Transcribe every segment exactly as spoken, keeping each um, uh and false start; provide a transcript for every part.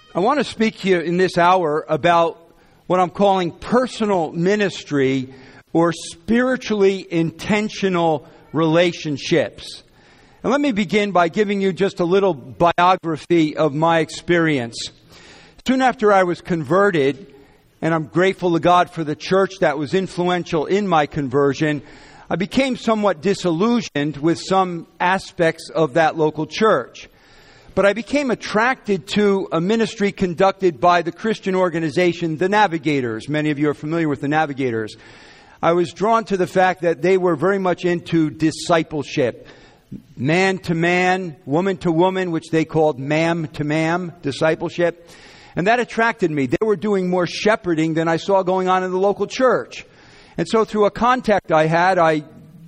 I want to speak to you in this hour about what I'm calling personal ministry or spiritually intentional relationships. And let me begin by giving you just a little biography of my experience. Soon after I was converted, and I'm grateful to God for the church that was influential in my conversion, I became somewhat disillusioned with some aspects of that local church. But I became attracted to a ministry conducted by the Christian organization, the Navigators. Many of you are familiar with the Navigators. I was drawn to the fact that they were very much into discipleship. Man to man, woman to woman, which they called ma'am to ma'am discipleship. And that attracted me. They were doing more shepherding than I saw going on in the local church. And so through a contact I had, I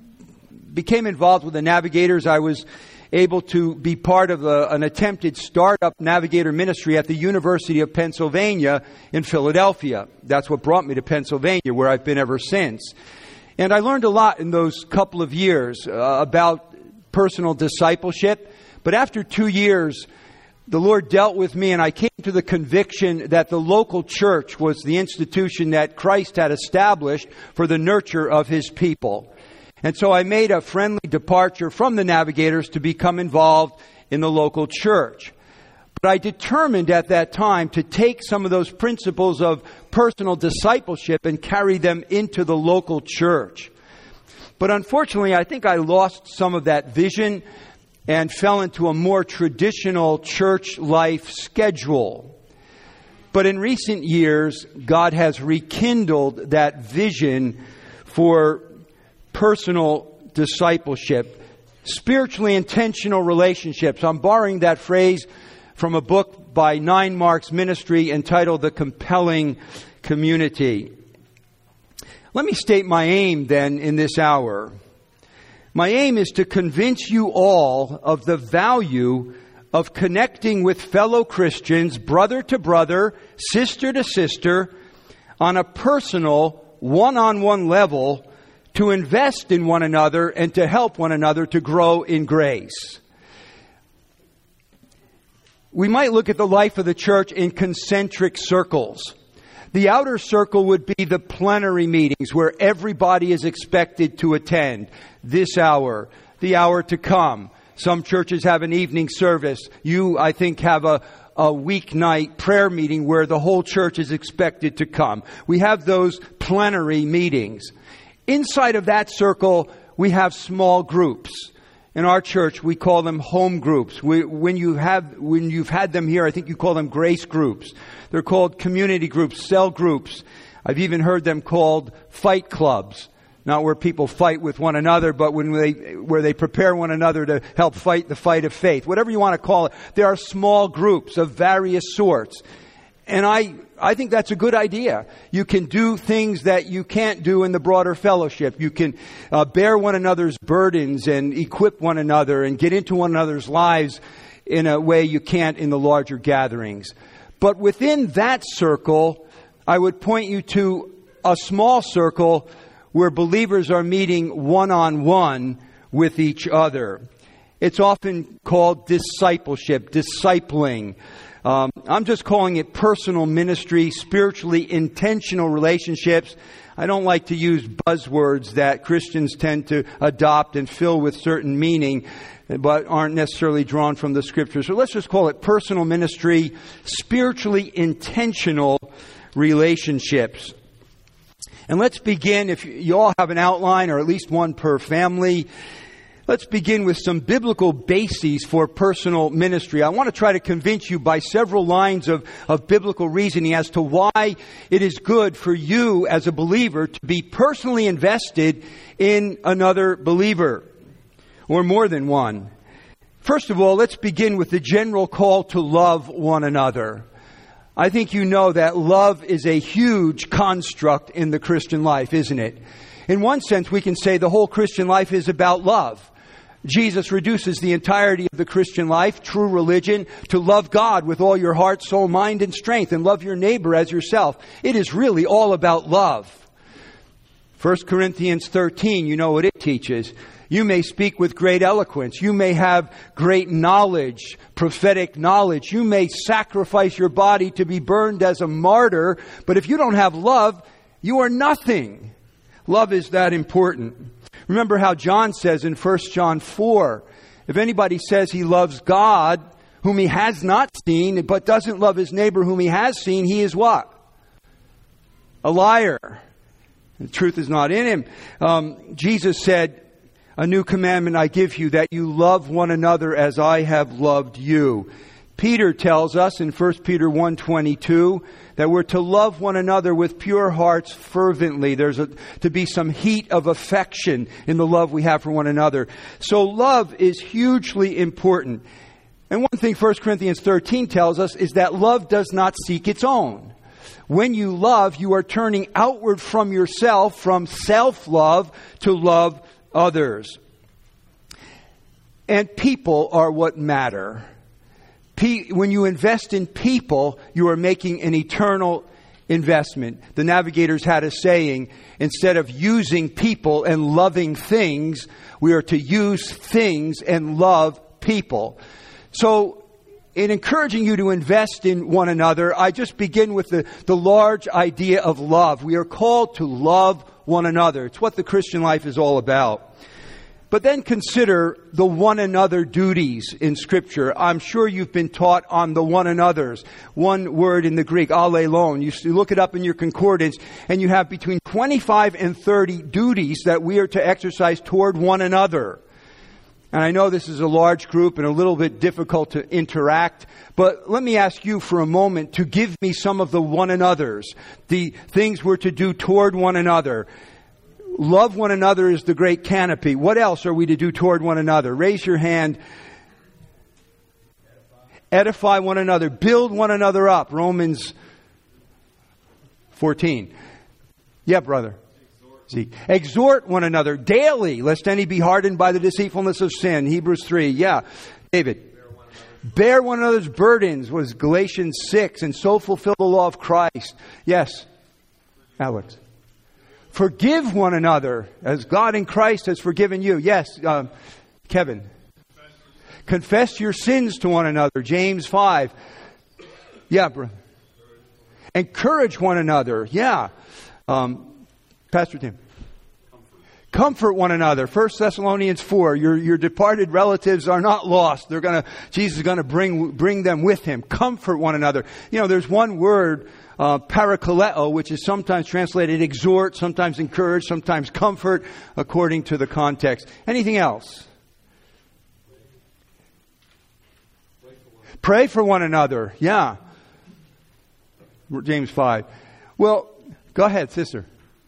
became involved with the Navigators. I was able to be part of a, an attempted startup Navigator ministry at the University of Pennsylvania in Philadelphia. That's what brought me to Pennsylvania, where I've been ever since. And I learned a lot in those couple of years uh, about personal discipleship. But after two years, the Lord dealt with me, and I came to the conviction that the local church was the institution that Christ had established for the nurture of His people. And so I made a friendly departure from the Navigators to become involved in the local church. But I determined at that time to take some of those principles of personal discipleship and carry them into the local church. But unfortunately, I think I lost some of that vision and fell into a more traditional church life schedule. But in recent years, God has rekindled that vision for personal discipleship, spiritually intentional relationships. I'm borrowing that phrase from a book by Nine Marks Ministry entitled The Compelling Community. Let me state my aim then in this hour. My aim is to convince you all of the value of connecting with fellow Christians, brother to brother, sister to sister, on a personal, one-on-one level, to invest in one another and to help one another to grow in grace. We might look at the life of the church in concentric circles. The outer circle would be the plenary meetings where everybody is expected to attend. This hour, the hour to come. Some churches have an evening service. You, I think, have a, a weeknight prayer meeting where the whole church is expected to come. We have those plenary meetings. Inside of that circle, we have small groups. In our church, we call them home groups. We, when you have, when you've had them here, I think you call them grace groups. They're called community groups, cell groups. I've even heard them called fight clubs. Not where people fight with one another, but when they, where they prepare one another to help fight the fight of faith. Whatever you want to call it, there are small groups of various sorts. And I, I think that's a good idea. You can do things that you can't do in the broader fellowship. You can uh, bear one another's burdens and equip one another and get into one another's lives in a way you can't in the larger gatherings. But within that circle, I would point you to a small circle where believers are meeting one-on-one with each other. It's often called discipleship, discipling. Um, I'm just calling it personal ministry, spiritually intentional relationships. I don't like to use buzzwords that Christians tend to adopt and fill with certain meaning, but aren't necessarily drawn from the Scriptures. So let's just call it personal ministry, spiritually intentional relationships. And let's begin, if you all have an outline, or at least one per family, let's begin with some biblical bases for personal ministry. I want to try to convince you by several lines of, of biblical reasoning as to why it is good for you as a believer to be personally invested in another believer, or more than one. First of all, let's begin with the general call to love one another. I think you know that love is a huge construct in the Christian life, isn't it? In one sense, we can say the whole Christian life is about love. Jesus reduces the entirety of the Christian life, true religion, to love God with all your heart, soul, mind, and strength, and love your neighbor as yourself. It is really all about love. First Corinthians thirteen, you know what it teaches. You may speak with great eloquence. You may have great knowledge, prophetic knowledge. You may sacrifice your body to be burned as a martyr. But if you don't have love, you are nothing. Love is that important. Remember how John says in First John four, if anybody says he loves God, whom he has not seen, but doesn't love his neighbor whom he has seen, he is what? A liar. The truth is not in him. Um, Jesus said, a new commandment I give you, that you love one another as I have loved you. Peter tells us in First Peter one twenty-two that we're to love one another with pure hearts fervently. There's a, to be some heat of affection in the love we have for one another. So love is hugely important. And one thing First Corinthians thirteen tells us is that love does not seek its own. When you love, you are turning outward from yourself, from self-love, to love others. And people are what matter. Pe- when you invest in people, you are making an eternal investment. The Navigators had a saying, instead of using people and loving things, we are to use things and love people. So, in encouraging you to invest in one another, I just begin with the, the large idea of love. We are called to love one another. It's what the Christian life is all about. But then consider the one another duties in Scripture. I'm sure you've been taught on the one another's. One word in the Greek, allelon. You look it up in your concordance, and you have between twenty-five and thirty duties that we are to exercise toward one another. And I know this is a large group and a little bit difficult to interact, but let me ask you for a moment to give me some of the one another's, the things we're to do toward one another. Love one another is the great canopy. What else are we to do toward one another? Raise your hand. Edify one another. Build one another up. Romans fourteen. Yeah, brother. Zeke. Exhort one another daily, lest any be hardened by the deceitfulness of sin. Hebrews three. Yeah. David. Bear one another's burdens was Galatians six, and so fulfill the law of Christ. Yes. Alex. Forgive one another as God in Christ has forgiven you. Yes, um, Kevin. Confess your sins to one another. James five. Yeah, bro. Encourage one another. Yeah. Um, Pastor Tim. Comfort. Comfort one another. First Thessalonians four. Your your departed relatives are not lost. They're gonna. Jesus is gonna bring bring them with Him. Comfort one another. You know, there's one word. Uh, parakaleo, which is sometimes translated exhort, sometimes encourage, sometimes comfort, according to the context. Anything else? Pray for one another. Yeah. James five. Well, go ahead, sister.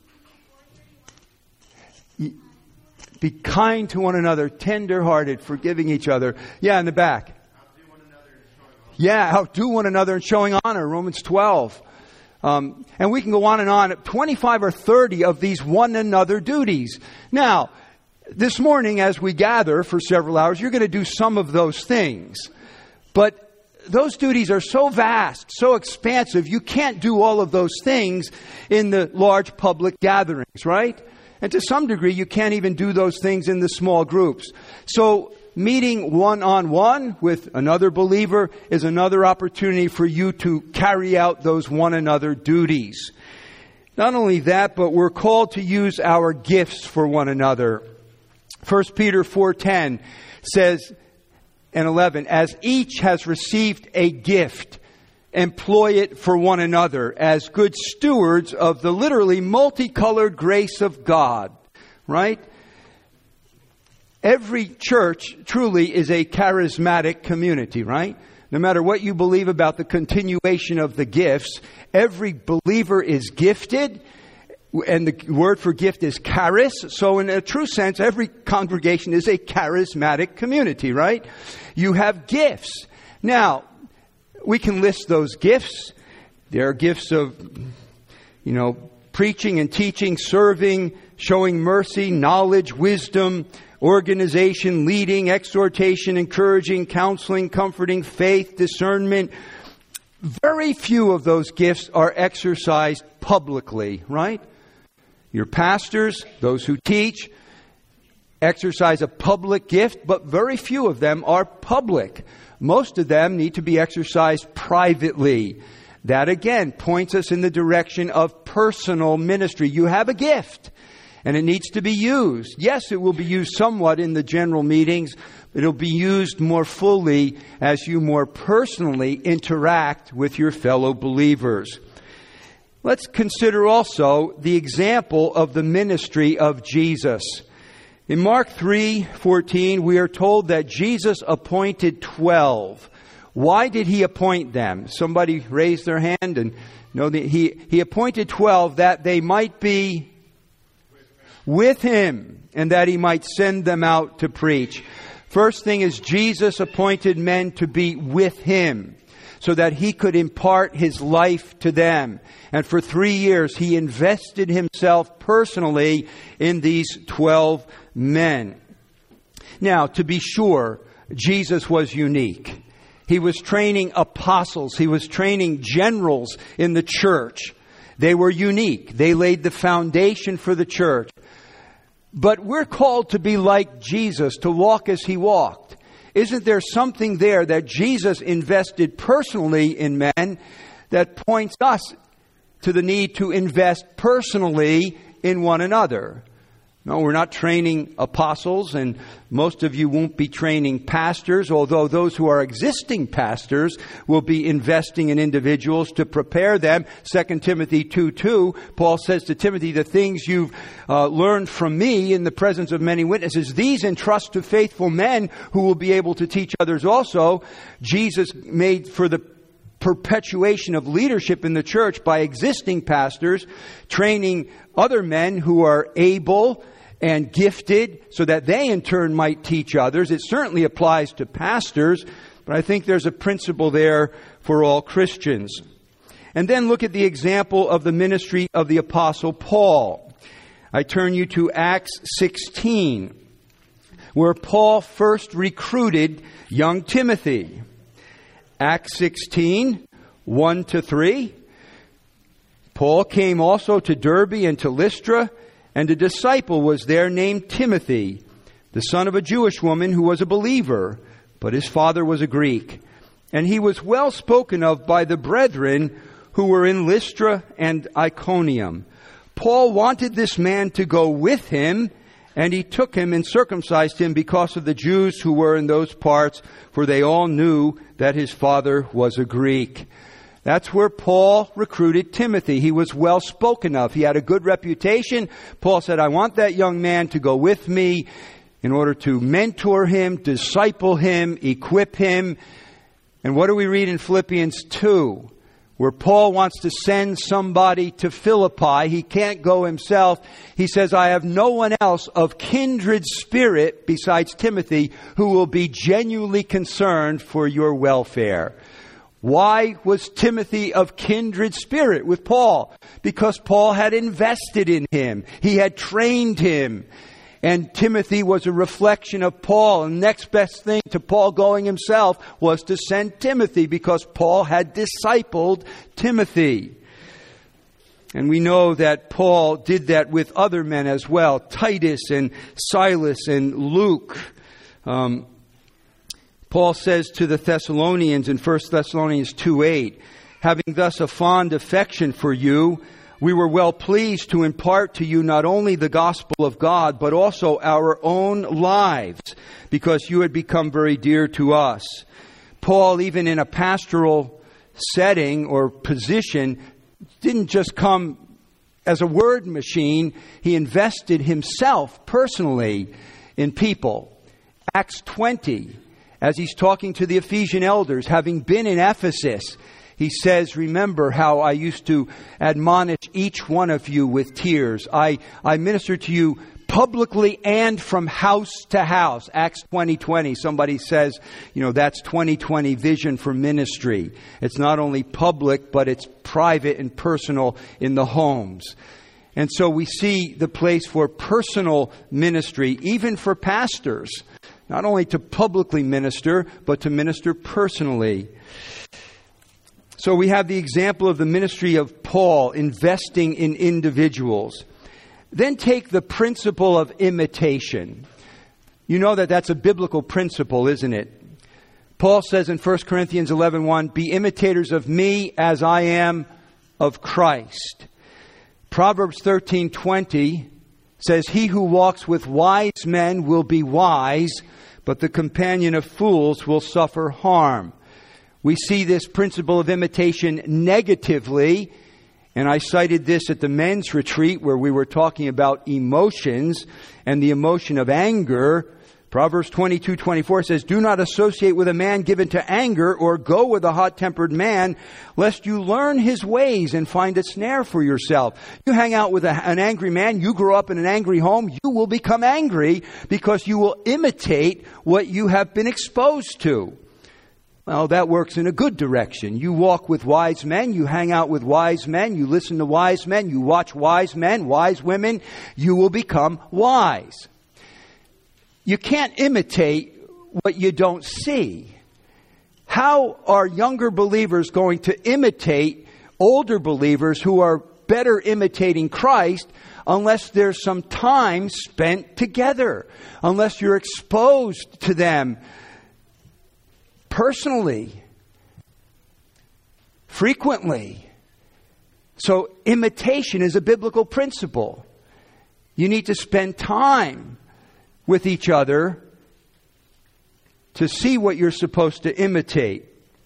Be kind to one another, tender-hearted, forgiving each other. Yeah, in the back. Yeah, outdo one another in showing honor. Romans twelve. Um, and we can go on and on. twenty-five or thirty of these one another duties. Now, this morning as we gather for several hours, you're going to do some of those things. But those duties are so vast, so expansive, you can't do all of those things in the large public gatherings, right? And to some degree, you can't even do those things in the small groups. So, meeting one-on-one with another believer is another opportunity for you to carry out those one another duties. Not only that, but we're called to use our gifts for one another. First Peter four ten says, and eleven, as each has received a gift, employ it for one another as good stewards of the literally multicolored grace of God. Right? Every church truly is a charismatic community, right? No matter what you believe about the continuation of the gifts, every believer is gifted, and the word for gift is charis. So in a true sense, every congregation is a charismatic community, right? You have gifts. Now, we can list those gifts. There are gifts of, you know, preaching and teaching, serving, showing mercy, knowledge, wisdom, organization, leading, exhortation, encouraging, counseling, comforting, faith, discernment. Very few of those gifts are exercised publicly, right? Your pastors, those who teach, exercise a public gift, but very few of them are public. Most of them need to be exercised privately. That again points us in the direction of personal ministry. You have a gift, and it needs to be used. Yes, it will be used somewhat in the general meetings. It'll be used more fully as you more personally interact with your fellow believers. Let's consider also the example of the ministry of Jesus. In Mark three fourteen, we are told that Jesus appointed twelve. Why did he appoint them? Somebody raised their hand and know that he, he appointed twelve that they might be with him and that he might send them out to preach. First thing is, Jesus appointed men to be with him so that he could impart his life to them. And for three years, he invested himself personally in these twelve men. Now, to be sure, Jesus was unique. He was training apostles. He was training generals in the church. They were unique. They laid the foundation for the church. But we're called to be like Jesus, to walk as he walked. Isn't there something there that Jesus invested personally in men that points us to the need to invest personally in one another? No, we're not training apostles, and most of you won't be training pastors, although those who are existing pastors will be investing in individuals to prepare them. Second Timothy two two, Paul says to Timothy, the things you've uh, learned from me in the presence of many witnesses, these entrust to faithful men who will be able to teach others also. Jesus made for the perpetuation of leadership in the church by existing pastors, training other men who are able and gifted so that they in turn might teach others. It certainly applies to pastors, but I think there's a principle there for all Christians. And then look at the example of the ministry of the Apostle Paul. I turn you to Acts sixteen, where Paul first recruited young Timothy. Acts sixteen, one to three. Paul came also to Derbe and to Lystra, and a disciple was there named Timothy, the son of a Jewish woman who was a believer, but his father was a Greek. And he was well spoken of by the brethren who were in Lystra and Iconium. Paul wanted this man to go with him, and he took him and circumcised him because of the Jews who were in those parts, for they all knew that his father was a Greek. That's where Paul recruited Timothy. He was well spoken of. He had a good reputation. Paul said, I want that young man to go with me in order to mentor him, disciple him, equip him. And what do we read in Philippians two? Where Paul wants to send somebody to Philippi. He can't go himself. He says, I have no one else of kindred spirit besides Timothy who will be genuinely concerned for your welfare. Why was Timothy of kindred spirit with Paul? Because Paul had invested in him. He had trained him. And Timothy was a reflection of Paul. And the next best thing to Paul going himself was to send Timothy, because Paul had discipled Timothy. And we know that Paul did that with other men as well. Titus and Silas and Luke. Um, Paul says to the Thessalonians in First Thessalonians two eight, having thus a fond affection for you, we were well pleased to impart to you not only the gospel of God, but also our own lives, because you had become very dear to us. Paul, even in a pastoral setting or position, didn't just come as a word machine. He invested himself personally in people. Acts twenty, as he's talking to the Ephesian elders, having been in Ephesus, he says, remember how I used to admonish each one of you with tears. I, I ministered to you publicly and from house to house. Acts twenty twenty. Somebody says, you know, that's twenty twenty vision for ministry. It's not only public, but it's private and personal in the homes. And so we see the place for personal ministry, even for pastors. Not only to publicly minister, but to minister personally. So we have the example of the ministry of Paul investing in individuals. Then take the principle of imitation. You know that that's a biblical principle, isn't it? Paul says in First Corinthians eleven one, be imitators of me as I am of Christ. Proverbs thirteen twenty says, he who walks with wise men will be wise, but the companion of fools will suffer harm. We see this principle of imitation negatively, and I cited this at the men's retreat where we were talking about emotions and the emotion of anger. Proverbs twenty-two twenty-four says, do not associate with a man given to anger or go with a hot-tempered man, lest you learn his ways and find a snare for yourself. You hang out with a, an angry man, you grow up in an angry home, you will become angry because you will imitate what you have been exposed to. Well, that works in a good direction. You walk with wise men, you hang out with wise men, you listen to wise men, you watch wise men, wise women, you will become wise. You can't imitate what you don't see. How are younger believers going to imitate older believers who are better imitating Christ unless there's some time spent together, unless you're exposed to them personally, frequently? So imitation is a biblical principle. You need to spend time with each other to see what you're supposed to imitate.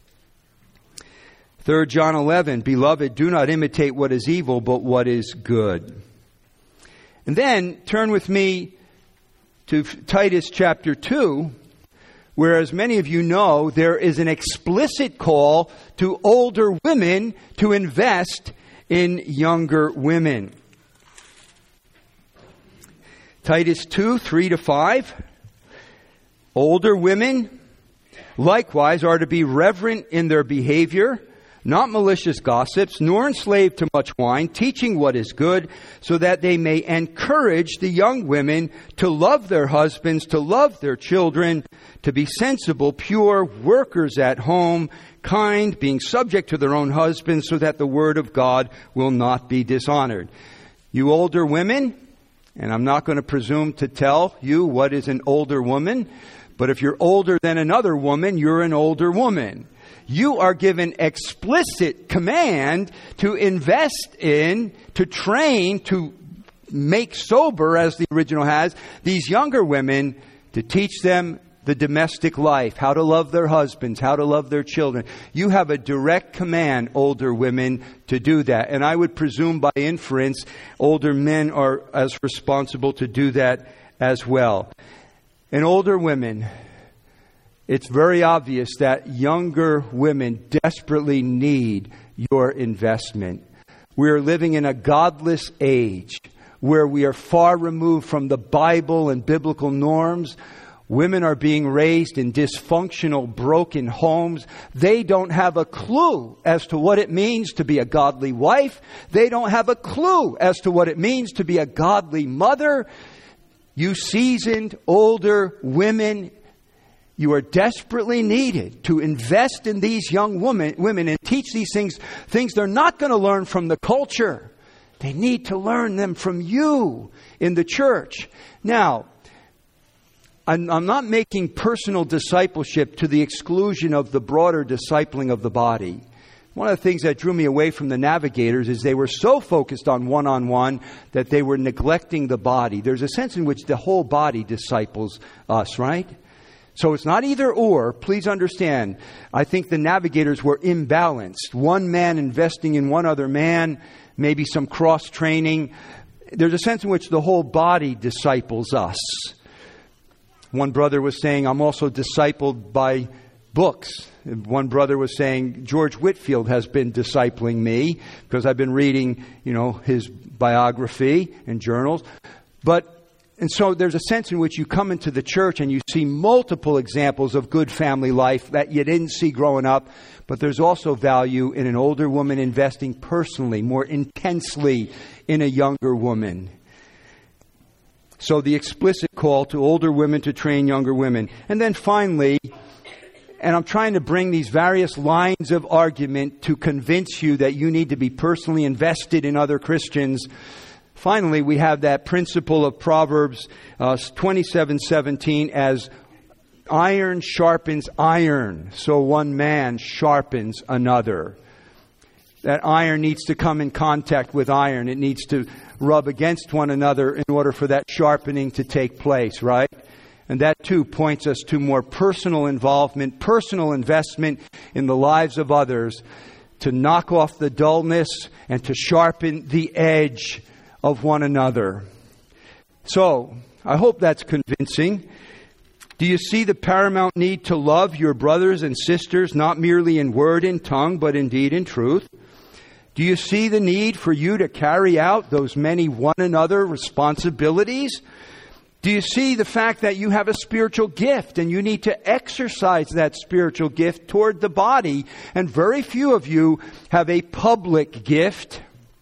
Third John eleven, beloved, do not imitate what is evil, but what is good. And then turn with me to Titus chapter two, where, as many of you know, there is an explicit call to older women to invest in younger women. Titus two, three to five. Older women, likewise, are to be reverent in their behavior, not malicious gossips, nor enslaved to much wine, teaching what is good, so that they may encourage the young women to love their husbands, to love their children, to be sensible, pure, workers at home, kind, being subject to their own husbands, so that the word of God will not be dishonored. You older women, and I'm not going to presume to tell you what is an older woman, but if you're older than another woman, you're an older woman. You are given explicit command to invest in, to train, to make sober, as the original has, these younger women, to teach them the domestic life, how to love their husbands, how to love their children. You have a direct command, older women, to do that. And I would presume by inference, older men are as responsible to do that as well. And older women, it's very obvious that younger women desperately need your investment. We are living in a godless age where we are far removed from the Bible and biblical norms. Women are being raised in dysfunctional, broken homes. They don't have a clue as to what it means to be a godly wife. They don't have a clue as to what it means to be a godly mother. You seasoned, older women, you are desperately needed to invest in these young women, women and teach these things, things they're not going to learn from the culture. They need to learn them from you in the church. Now, I'm, I'm not making personal discipleship to the exclusion of the broader discipling of the body. One of the things that drew me away from the Navigators is they were so focused on one-on-one that they were neglecting the body. There's a sense in which the whole body disciples us, right? So it's not either or. Please understand, I think the Navigators were imbalanced. One man investing in one other man, maybe some cross-training. There's a sense in which the whole body disciples us. One brother was saying, I'm also discipled by books. One brother was saying, George Whitefield has been discipling me because I've been reading, you know, his biography and journals. But And so there's a sense in which you come into the church and you see multiple examples of good family life that you didn't see growing up. But there's also value in an older woman investing personally, more intensely in a younger woman. So the explicit call to older women to train younger women. And then finally, and I'm trying to bring these various lines of argument to convince you that you need to be personally invested in other Christians. Finally, we have that principle of Proverbs uh, twenty-seven seventeen, as iron sharpens iron, so one man sharpens another. That iron needs to come in contact with iron. It needs to rub against one another in order for that sharpening to take place, right? And that too points us to more personal involvement, personal investment in the lives of others, to knock off the dullness and to sharpen the edge of one another. So, I hope that's convincing. Do you see the paramount need to love your brothers and sisters, not merely in word and tongue, but indeed in truth? Do you see the need for you to carry out those many one another responsibilities? Do you see the fact that you have a spiritual gift and you need to exercise that spiritual gift toward the body? And very few of you have a public gift.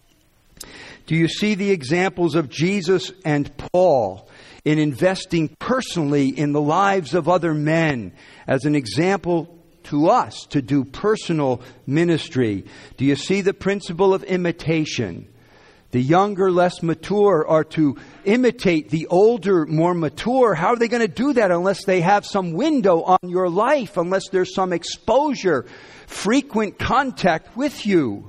Do you see the examples of Jesus and Paul in investing personally in the lives of other men as an example to us to do personal ministry? Do you see the principle of imitation? The younger, less mature are to imitate the older, more mature. How are they going to do that unless they have some window on your life, unless there's some exposure, frequent contact with you?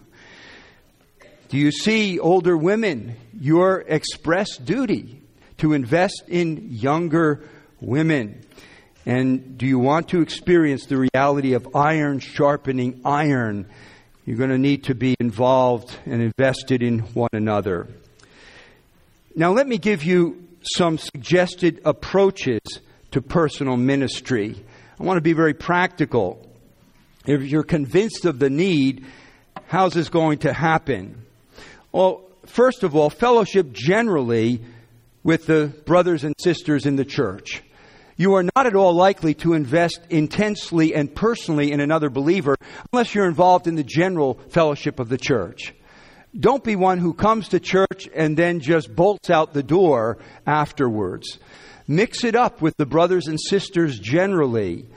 Do you see, older women, your express duty to invest in younger women? And do you want to experience the reality of iron sharpening iron? You're going to need to be involved and invested in one another. Now, let me give you some suggested approaches to personal ministry. I want to be very practical. If you're convinced of the need, how's this going to happen? Well, first of all, fellowship generally with the brothers and sisters in the church. You are not at all likely to invest intensely and personally in another believer unless you're involved in the general fellowship of the church. Don't be one who comes to church and then just bolts out the door afterwards. Mix it up with the brothers and sisters generally.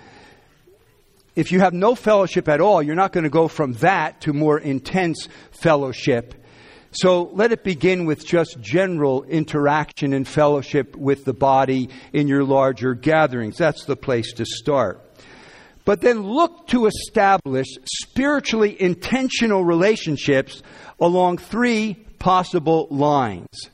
If you have no fellowship at all, you're not going to go from that to more intense fellowship. So let it begin with just general interaction and fellowship with the body in your larger gatherings. That's the place to start. But then look to establish spiritually intentional relationships along three possible lines.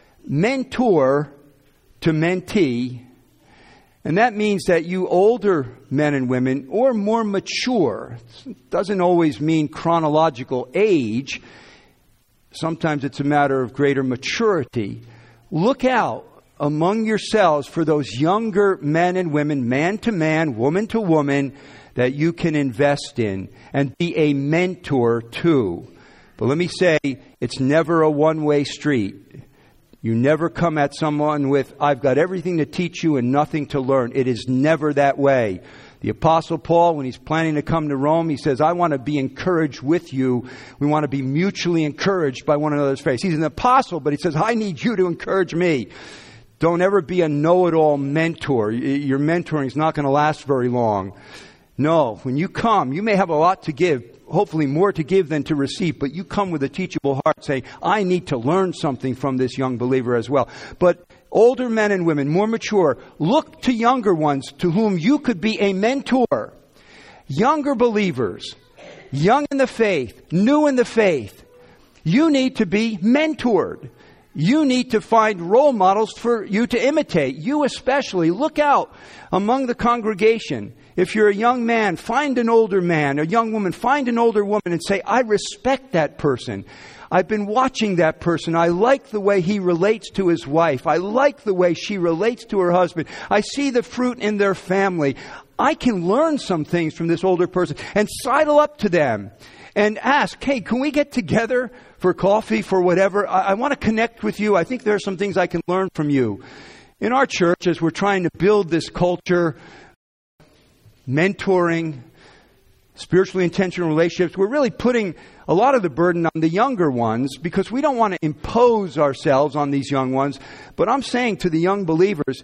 Mentor to mentee. And that means that you older men and women, or more mature, it doesn't always mean chronological age. Sometimes it's a matter of greater maturity. Look out among yourselves for those younger men and women, man to man, woman to woman, that you can invest in and be a mentor to. But let me say, it's never a one-way street. You never come at someone with, I've got everything to teach you and nothing to learn. It is never that way. The Apostle Paul, when he's planning to come to Rome, he says, I want to be encouraged with you. We want to be mutually encouraged by one another's faith. He's an apostle, but he says, I need you to encourage me. Don't ever be a know-it-all mentor. Your mentoring is not going to last very long. No, when you come, you may have a lot to give, hopefully more to give than to receive, but you come with a teachable heart saying, I need to learn something from this young believer as well. But older men and women, more mature, look to younger ones to whom you could be a mentor. Younger believers, young in the faith, new in the faith, you need to be mentored. You need to find role models for you to imitate. You especially, look out among the congregation. If you're a young man, find an older man, a young woman, find an older woman and say, I respect that person. I've been watching that person. I like the way he relates to his wife. I like the way she relates to her husband. I see the fruit in their family. I can learn some things from this older person and sidle up to them and ask, hey, can we get together for coffee, for whatever? I, I want to connect with you. I think there are some things I can learn from you. In our church, as we're trying to build this culture, mentoring, spiritually intentional relationships, we're really putting a lot of the burden on the younger ones because we don't want to impose ourselves on these young ones. But I'm saying to the young believers,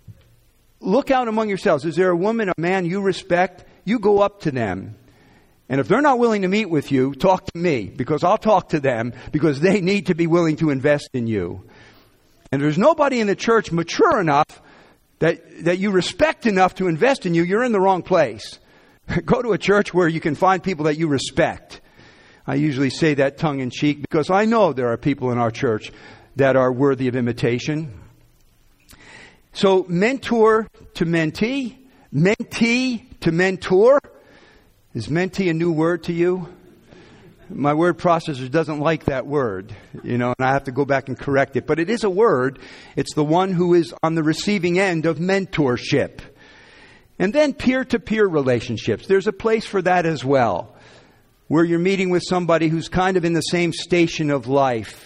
look out among yourselves. Is there a woman, a man you respect? You go up to them And if they're not willing to meet with you, talk to me, because I'll talk to them, because they need to be willing to invest in you. And if there's nobody in the church mature enough that, that you respect enough to invest in you, you're in the wrong place. Go to a church where you can find people that you respect. I usually say that tongue in cheek because I know there are people in our church that are worthy of imitation. So mentor to mentee, mentee to mentor. Is mentee a new word to you? My word processor doesn't like that word, you know, and I have to go back and correct it. But it is a word. It's the one who is on the receiving end of mentorship. And then peer-to-peer relationships. There's a place for that as well, where you're meeting with somebody who's kind of in the same station of life.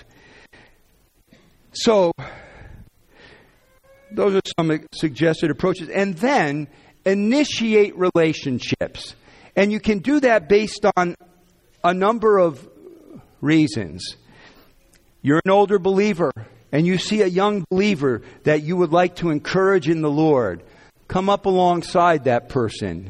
So, those are some suggested approaches. And then, initiate relationships. And you can do that based on a number of reasons. You're an older believer, and you see a young believer that you would like to encourage in the Lord. Come up alongside that person.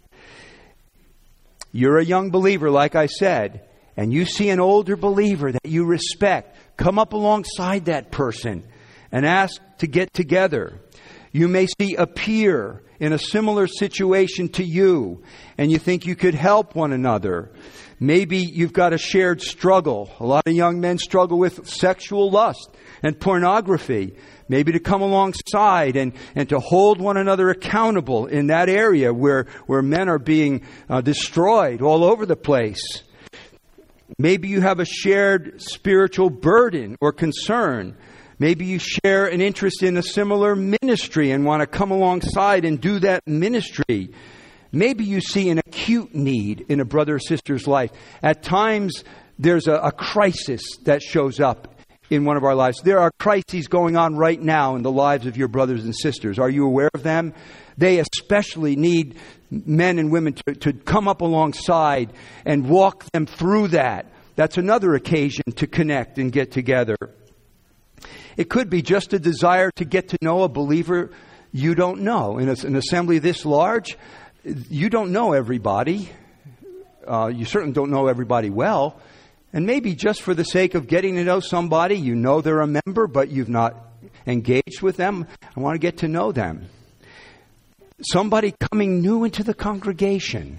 You're a young believer, like I said, and you see an older believer that you respect. Come up alongside that person and ask to get together. You may see a peer in a similar situation to you, and you think you could help one another. Maybe you've got a shared struggle. A lot of young men struggle with sexual lust and pornography. Maybe to come alongside and, and to hold one another accountable in that area where, where men are being uh, destroyed all over the place. Maybe you have a shared spiritual burden or concern. Maybe you share an interest in a similar ministry and want to come alongside and do that ministry. Maybe you see an acute need in a brother or sister's life. At times, there's a, a crisis that shows up in one of our lives. There are crises going on right now in the lives of your brothers and sisters. Are you aware of them? They especially need men and women to, to come up alongside and walk them through that. That's another occasion to connect and get together. It could be just a desire to get to know a believer you don't know. In a, an assembly this large, you don't know everybody. Uh, you certainly don't know everybody well. And maybe just for the sake of getting to know somebody, you know they're a member, but you've not engaged with them. I want to get to know them. Somebody coming new into the congregation.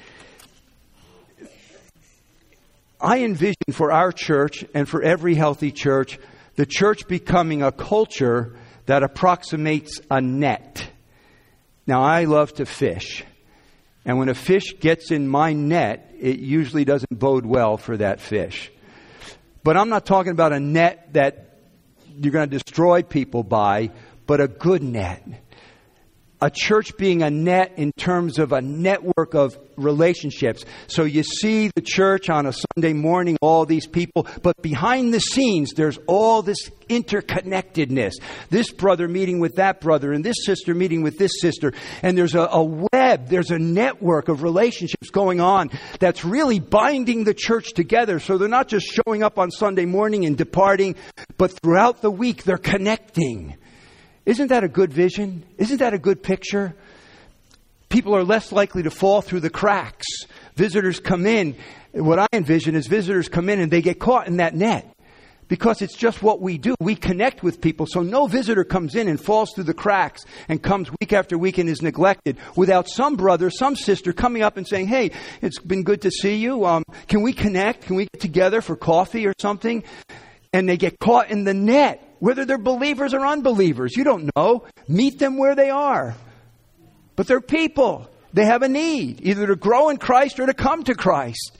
I envision for our church and for every healthy church, the church becoming a culture that approximates a net. Now, I love to fish. And when a fish gets in my net, it usually doesn't bode well for that fish. But I'm not talking about a net that you're going to destroy people by, but a good net. A church being a net in terms of a network of relationships. So you see the church on a Sunday morning, all these people, but behind the scenes, there's all this interconnectedness. This brother meeting with that brother, and this sister meeting with this sister. And there's a, a web, there's a network of relationships going on that's really binding the church together. So they're not just showing up on Sunday morning and departing, but throughout the week, they're connecting. Isn't that a good vision? Isn't that a good picture? People are less likely to fall through the cracks. Visitors come in. What I envision is visitors come in and they get caught in that net. Because it's just what we do. We connect with people. So no visitor comes in and falls through the cracks and comes week after week and is neglected without some brother, some sister coming up and saying, hey, it's been good to see you. Um, can we connect? Can we get together for coffee or something? And they get caught in the net. Whether they're believers or unbelievers, you don't know. Meet them where they are. But they're people. They have a need, either to grow in Christ or to come to Christ.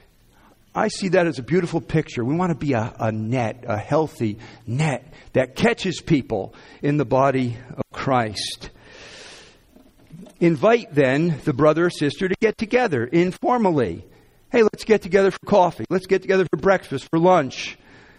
I see that as a beautiful picture. We want to be a, a net, a healthy net that catches people in the body of Christ. Invite then the brother or sister to get together informally. Hey, let's get together for coffee. Let's get together for breakfast, for lunch.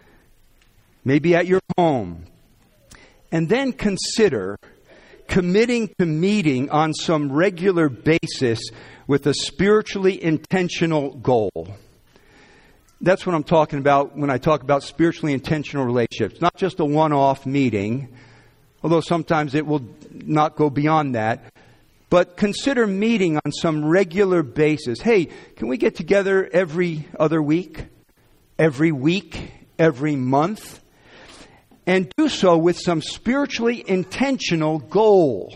Maybe at your home. And then consider committing to meeting on some regular basis with a spiritually intentional goal. That's what I'm talking about when I talk about spiritually intentional relationships. Not just a one-off meeting, although sometimes it will not go beyond that. But consider meeting on some regular basis. Hey, can we get together every other week? Every week? Every month? And do so with some spiritually intentional goal.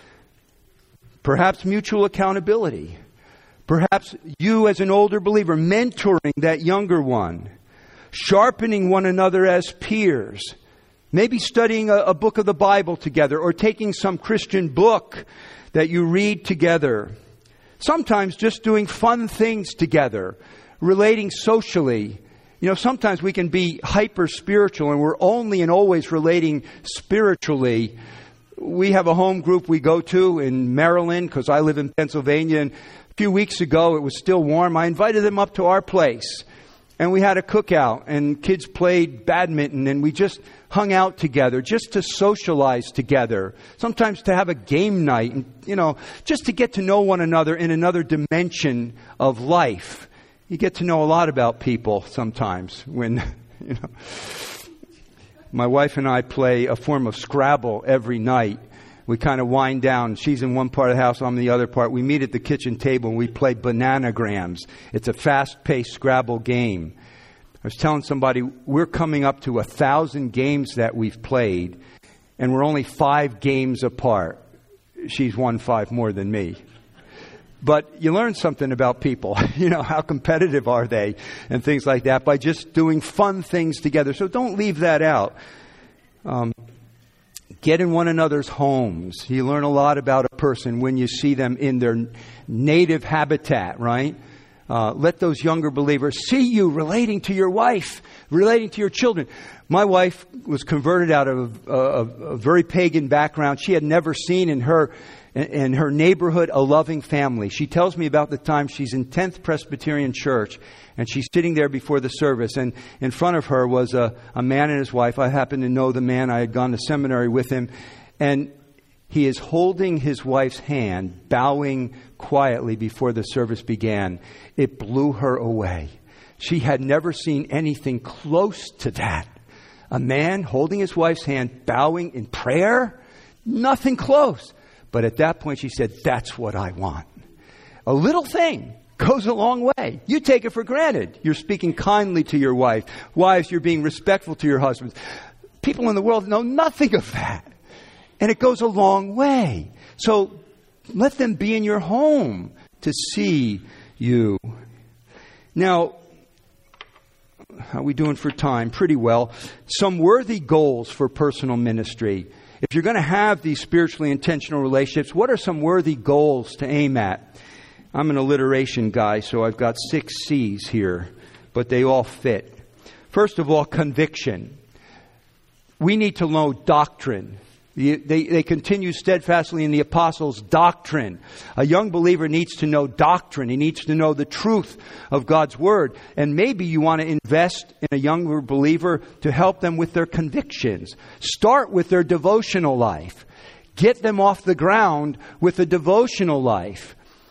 Perhaps mutual accountability. Perhaps you as an older believer mentoring that younger one. Sharpening one another as peers. Maybe studying a, a book of the Bible together, or taking some Christian book that you read together. Sometimes just doing fun things together, relating socially. You know, sometimes we can be hyper spiritual and we're only and always relating spiritually. We have a home group we go to in Maryland because I live in Pennsylvania. And a few weeks ago, it was still warm. I invited them up to our place. And we had a cookout, and kids played badminton, and we just hung out together, just to socialize together. Sometimes to have a game night, and, you know, just to get to know one another in another dimension of life. You get to know a lot about people sometimes when, you know. My wife and I play a form of Scrabble every night. We kind of wind down. She's in one part of the house, I'm in the other part. We meet at the kitchen table and we play bananagrams. It's a fast-paced Scrabble game. I was telling somebody, we're coming up to a thousand games that we've played, and we're only five games apart. She's won five more than me. But you learn something about people. You know, how competitive are they and things like that by just doing fun things together. So don't leave that out. Um, Get in one another's homes. You learn a lot about a person when you see them in their native habitat, right? Uh, let those younger believers see you relating to your wife, relating to your children. My wife was converted out of a, a, a very pagan background. She had never seen in her in her neighborhood a loving family. She tells me about the time she's in tenth Presbyterian Church, and she's sitting there before the service, and in front of her was a, a man and his wife. I happen to know the man. I had gone to seminary with him. And he is holding his wife's hand, bowing quietly before the service began. It blew her away. She had never seen anything close to that. A man holding his wife's hand, bowing in prayer? Nothing close. But at that point she said, that's what I want. A little thing goes a long way. You take it for granted. You're speaking kindly to your wife. Wives, you're being respectful to your husbands. People in the world know nothing of that. And it goes a long way. So let them be in your home to see you. Now, how are we doing for time? Pretty well. Some worthy goals for personal ministry. If you're going to have these spiritually intentional relationships, what are some worthy goals to aim at? I'm an alliteration guy, so I've got six C's here, but they all fit. First of all, conviction. We need to know doctrine. They, they continue steadfastly in the apostles' doctrine. A young believer needs to know doctrine. He needs to know the truth of God's Word. And maybe you want to invest in a younger believer to help them with their convictions. Start with their devotional life. Get them off the ground with a devotional life.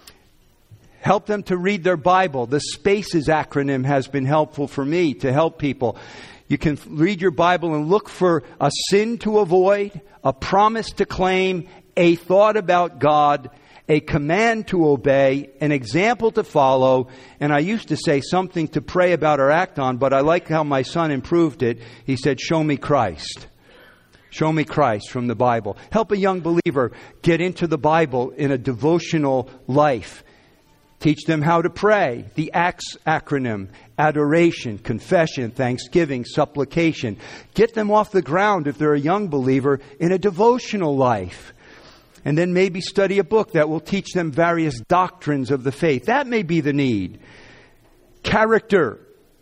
Help them to read their Bible. The SPACES acronym has been helpful for me to help people. You can read your Bible and look for a sin to avoid, a promise to claim, a thought about God, a command to obey, an example to follow. And I used to say something to pray about or act on, but I like how my son improved it. He said, show me Christ. Show me Christ from the Bible. Help a young believer get into the Bible in a devotional life. Teach them how to pray. The ACTS acronym. Adoration, confession, thanksgiving, supplication. Get them off the ground if they're a young believer in a devotional life. And then maybe study a book that will teach them various doctrines of the faith. That may be the need. Character.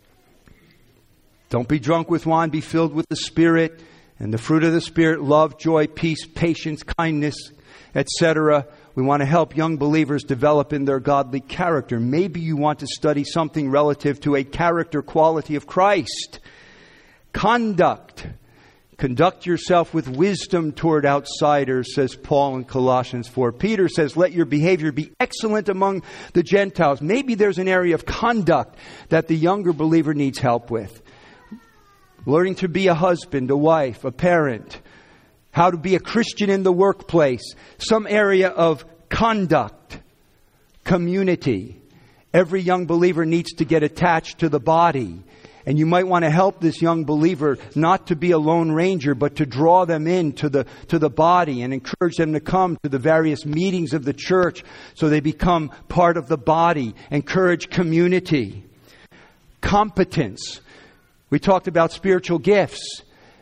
Don't be drunk with wine, be filled with the Spirit. And the fruit of the Spirit, love, joy, peace, patience, kindness, et cetera. We want to help young believers develop in their godly character. Maybe you want to study something relative to a character quality of Christ. Conduct. Conduct yourself with wisdom toward outsiders, says Paul in Colossians four. Peter says, let your behavior be excellent among the Gentiles. Maybe there's an area of conduct that the younger believer needs help with. Learning to be a husband, a wife, a parent. How to be a Christian in the workplace. Some area of conduct, community. Every young believer needs to get attached to the body. And you might want to help this young believer not to be a lone ranger, but to draw them into the, to the body and encourage them to come to the various meetings of the church so they become part of the body. Encourage community. Competence. We talked about spiritual gifts.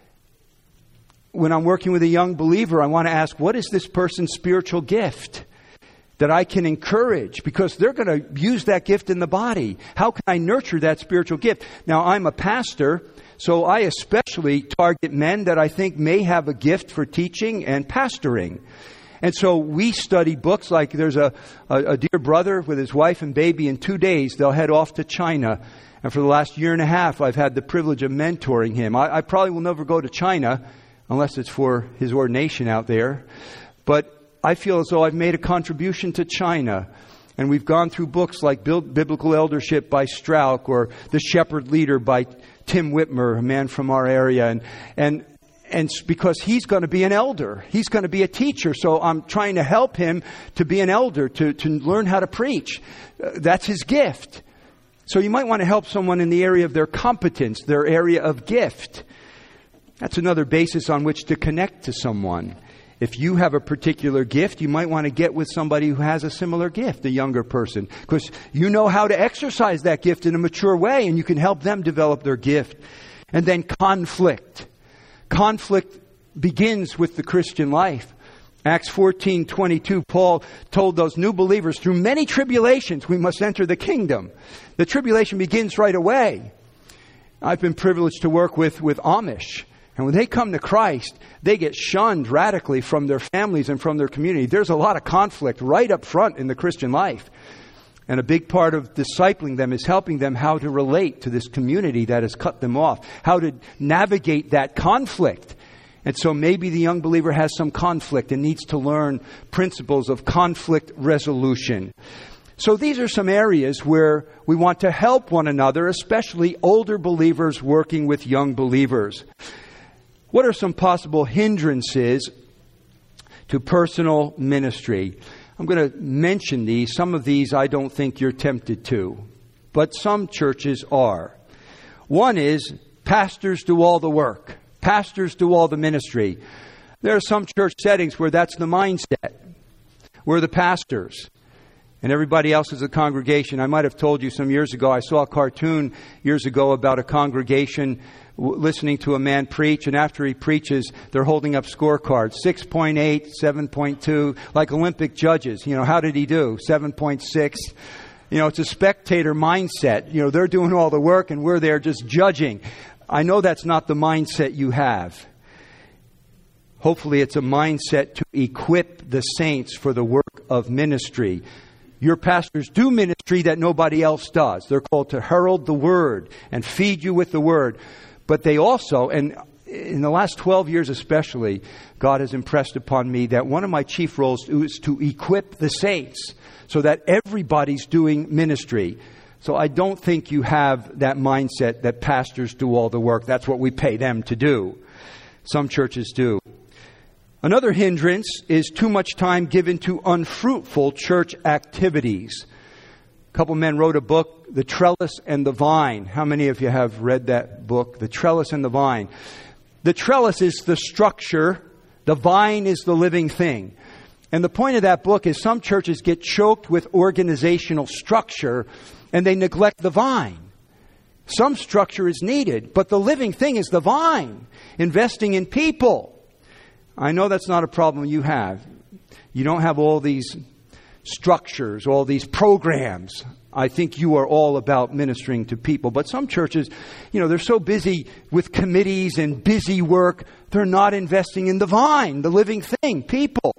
When I'm working with a young believer, I want to ask, what is this person's spiritual gift that I can encourage? Because they're going to use that gift in the body. How can I nurture that spiritual gift? Now, I'm a pastor, so I especially target men that I think may have a gift for teaching and pastoring. And so we study books like there's a, a, a dear brother with his wife and baby. In two days, they'll head off to China. And for the last year and a half, I've had the privilege of mentoring him. I, I probably will never go to China unless it's for his ordination out there. But I feel as though I've made a contribution to China. And we've gone through books like Biblical Eldership by Strauch or The Shepherd Leader by Tim Whitmer, a man from our area. And and and because he's going to be an elder. He's going to be a teacher. So I'm trying to help him to be an elder, to, to learn how to preach. Uh, that's his gift. So you might want to help someone in the area of their competence, their area of gift. That's another basis on which to connect to someone. If you have a particular gift, you might want to get with somebody who has a similar gift, a younger person, because you know how to exercise that gift in a mature way, and you can help them develop their gift. And then conflict. Conflict begins with the Christian life. Acts fourteen twenty-two, Paul told those new believers, through many tribulations we must enter the kingdom. The tribulation begins right away. I've been privileged to work with, with Amish. And when they come to Christ, they get shunned radically from their families and from their community. There's a lot of conflict right up front in the Christian life. And a big part of discipling them is helping them how to relate to this community that has cut them off, how to navigate that conflict. And so maybe the young believer has some conflict and needs to learn principles of conflict resolution. So these are some areas where we want to help one another, especially older believers working with young believers. What are some possible hindrances to personal ministry? I'm going to mention these. Some of these I don't think you're tempted to, but some churches are. One is pastors do all the work. Pastors do all the ministry. There are some church settings where that's the mindset. We're the pastors, and everybody else is a congregation. I might have told you some years ago, I saw a cartoon years ago about a congregation w- listening to a man preach, and after he preaches, they're holding up scorecards, six point eight, seven point two, like Olympic judges. You know, how did he do? seven point six. You know, it's a spectator mindset. You know, they're doing all the work, and we're there just judging. I know that's not the mindset you have. Hopefully it's a mindset to equip the saints for the work of ministry. Your pastors do ministry that nobody else does. They're called to herald the word and feed you with the word. But they also, and in the last twelve years especially, God has impressed upon me that one of my chief roles is to equip the saints so that everybody's doing ministry. So I don't think you have that mindset that pastors do all the work. That's what we pay them to do. Some churches do. Another hindrance is too much time given to unfruitful church activities. A couple men wrote a book, The Trellis and the Vine. How many of you have read that book, The Trellis and the Vine? The trellis is the structure. The vine is the living thing. And the point of that book is some churches get choked with organizational structure and they neglect the vine. Some structure is needed, but the living thing is the vine. Investing in people. I know that's not a problem you have. You don't have all these structures, all these programs. I think you are all about ministering to people. But some churches, you know, they're so busy with committees and busy work, they're not investing in the vine, the living thing, people.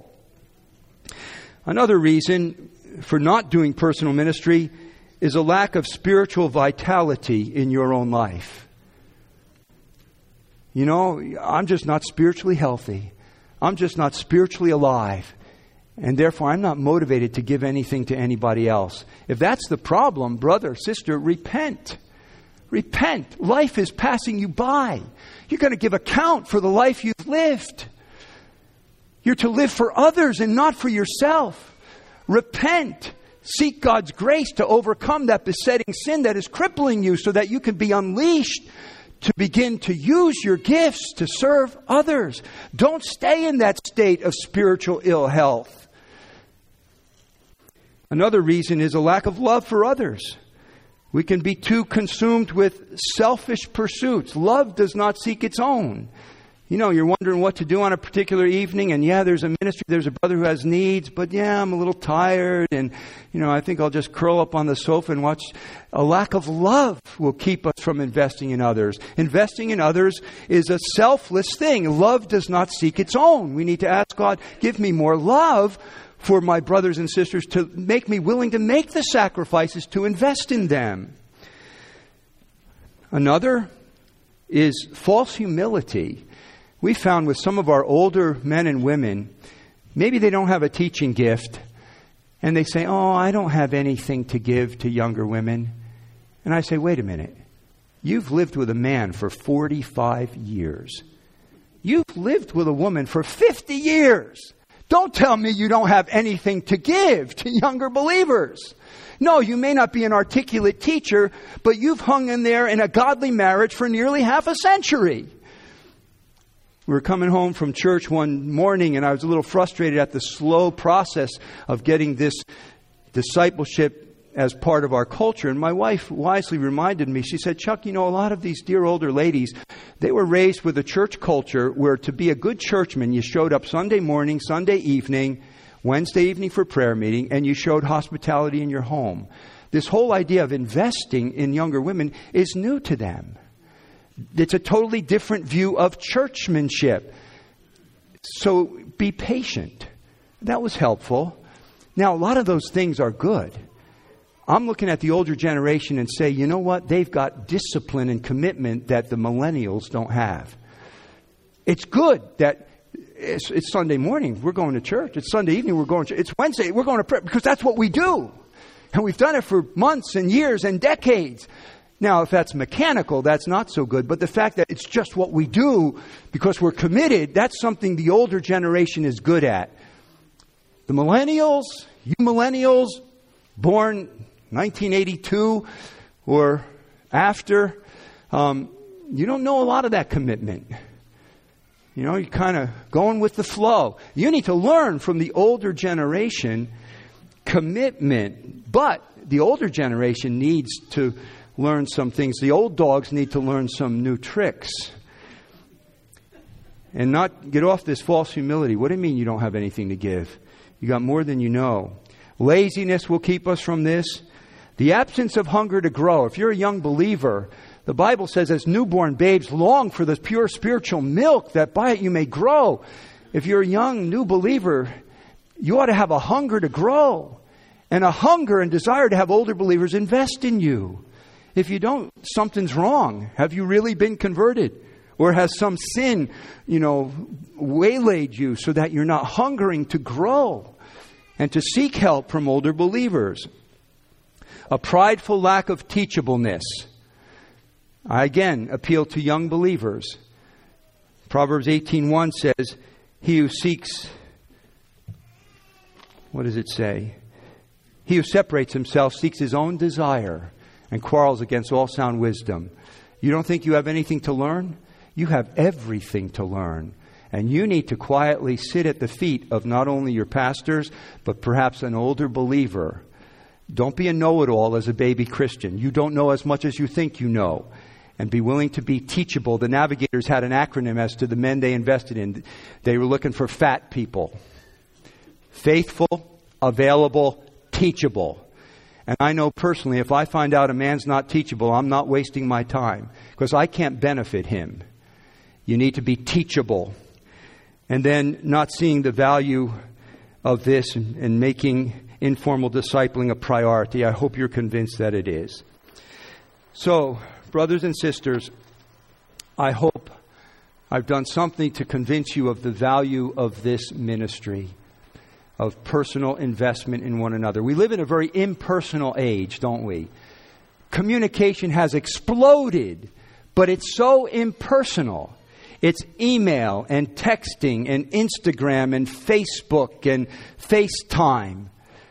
Another reason for not doing personal ministry is a lack of spiritual vitality in your own life. You know, I'm just not spiritually healthy. I'm just not spiritually alive. And therefore, I'm not motivated to give anything to anybody else. If that's the problem, brother, sister, repent. Repent. Life is passing you by. You're going to give account for the life you've lived. You're to live for others and not for yourself. Repent. Seek God's grace to overcome that besetting sin that is crippling you so that you can be unleashed to begin to use your gifts to serve others. Don't stay in that state of spiritual ill health. Another reason is a lack of love for others. We can be too consumed with selfish pursuits. Love does not seek its own. You know, you're wondering what to do on a particular evening, and yeah, there's a ministry, there's a brother who has needs, but yeah, I'm a little tired, and, you know, I think I'll just curl up on the sofa and watch. A lack of love will keep us from investing in others. Investing in others is a selfless thing. Love does not seek its own. We need to ask God, give me more love for my brothers and sisters to make me willing to make the sacrifices to invest in them. Another is false humility. We found with some of our older men and women, maybe they don't have a teaching gift, and they say, oh, I don't have anything to give to younger women. And I say, wait a minute. You've lived with a man for forty-five years. You've lived with a woman for fifty years. Don't tell me you don't have anything to give to younger believers. No, you may not be an articulate teacher, but you've hung in there in a godly marriage for nearly half a century. We were coming home from church one morning, and I was a little frustrated at the slow process of getting this discipleship as part of our culture. And my wife wisely reminded me, she said, Chuck, you know, a lot of these dear older ladies, they were raised with a church culture where to be a good churchman, you showed up Sunday morning, Sunday evening, Wednesday evening for prayer meeting, and you showed hospitality in your home. This whole idea of investing in younger women is new to them. It's a totally different view of churchmanship. So be patient. That was helpful. Now, a lot of those things are good. I'm looking at the older generation and say, you know what? They've got discipline and commitment that the millennials don't have. It's good that it's, it's Sunday morning, we're going to church. It's Sunday evening, we're going to church. It's Wednesday, we're going to prayer, because that's what we do. And we've done it for months and years and decades. Now, if that's mechanical, that's not so good. But the fact that it's just what we do because we're committed, that's something the older generation is good at. The millennials, you millennials, born nineteen eighty-two or after, um, you don't know a lot of that commitment. You know, you're kind of going with the flow. You need to learn from the older generation commitment. But the older generation needs to learn some things. The old dogs need to learn some new tricks. And not get off this false humility. What do you mean you don't have anything to give? You got more than you know. Laziness will keep us from this. The absence of hunger to grow. If you're a young believer, the Bible says as newborn babes long for the pure spiritual milk that by it you may grow. If you're a young new believer, you ought to have a hunger to grow. And a hunger and desire to have older believers invest in you. If you don't, something's wrong. Have you really been converted? Or has some sin, you know, waylaid you so that you're not hungering to grow and to seek help from older believers? A prideful lack of teachableness. I again appeal to young believers. Proverbs eighteen one says, he who seeks, what does it say? He who separates himself seeks his own desire and quarrels against all sound wisdom. You don't think you have anything to learn? You have everything to learn. And you need to quietly sit at the feet of not only your pastors, but perhaps an older believer. Don't be a know-it-all as a baby Christian. You don't know as much as you think you know. And be willing to be teachable. The Navigators had an acronym as to the men they invested in. They were looking for fat people. Faithful, available, teachable. And I know personally, if I find out a man's not teachable, I'm not wasting my time. Because I can't benefit him. You need to be teachable. And then not seeing the value of this and, and making informal discipling a priority. I hope you're convinced that it is. So, brothers and sisters, I hope I've done something to convince you of the value of this ministry, of personal investment in one another. We live in a very impersonal age, don't we? Communication has exploded, but it's so impersonal. It's email and texting and Instagram and Facebook and FaceTime.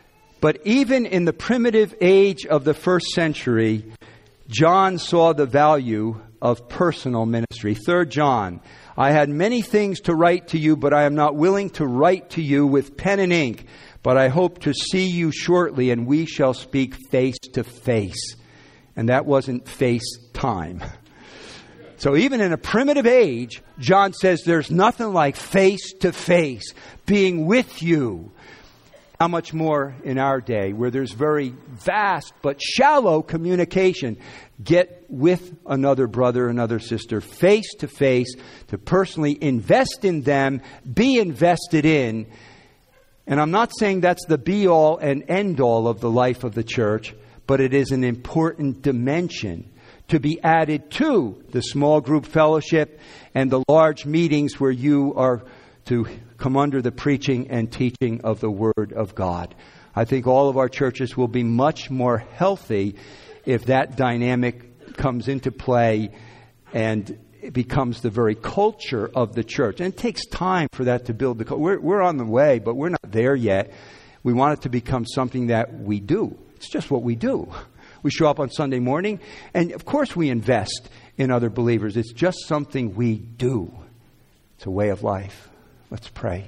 But even in the primitive age of the first century, John saw the value of personal ministry. Third John, I had many things to write to you, but I am not willing to write to you with pen and ink. But I hope to see you shortly, and we shall speak face to face. And that wasn't FaceTime. So even in a primitive age, John says there's nothing like face to face, being with you. How much more in our day, where there's very vast but shallow communication. Get with another brother, another sister, face to face, to personally invest in them, be invested in. And I'm not saying that's the be-all and end-all of the life of the church, but it is an important dimension to be added to the small group fellowship and the large meetings where you are to come under the preaching and teaching of the Word of God. I think all of our churches will be much more healthy if that dynamic comes into play and it becomes the very culture of the church. And it takes time for that to build the culture. We're, we're on the way, but we're not there yet. We want it to become something that we do. It's just what we do. We show up on Sunday morning, and of course we invest in other believers. It's just something we do. It's a way of life. Let's pray.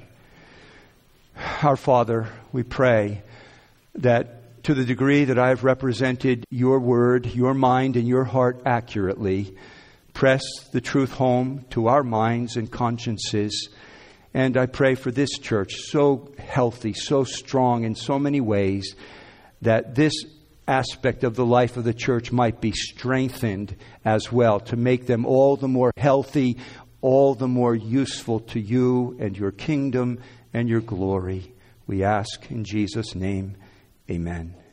Our Father, we pray that to the degree that I have represented your word, your mind, and your heart accurately, press the truth home to our minds and consciences. And I pray for this church, so healthy, so strong in so many ways, that this aspect of the life of the church might be strengthened as well, to make them all the more healthy, all the more useful to you and your kingdom and your glory. We ask in Jesus' name, amen.